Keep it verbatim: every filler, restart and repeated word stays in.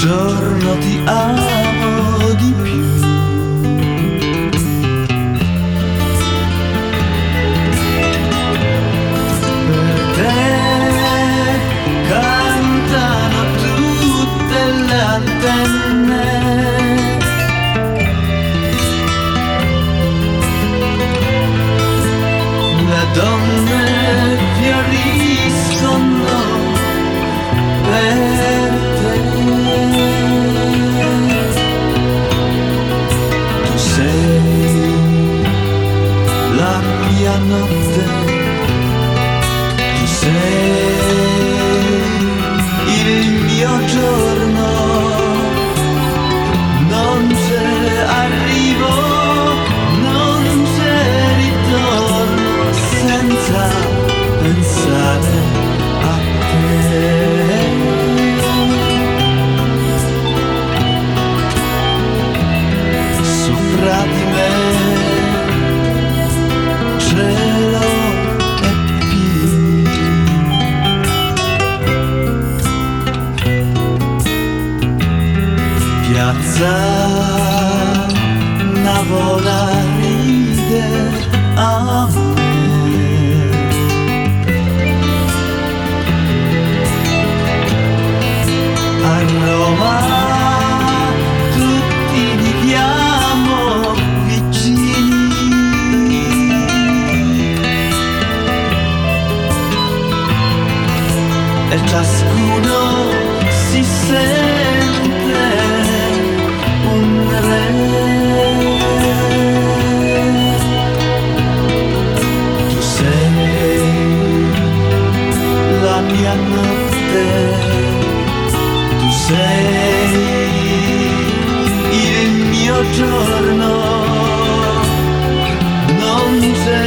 giorno ti amo di più. Per te cantano tutte le antenne, le donne fioriscono per te. Tu sei la mia notte, tu sei il mio giorno, non c'è arrivo, non c'è ritorno senza pensare a te. Sopra di me cielo e pini, piazza Navola ride a me. A Roma tutti viviamo vicini, e ciascuno si sente un re. Tu sei la mia notte, tu sei il mio giorno, non c'è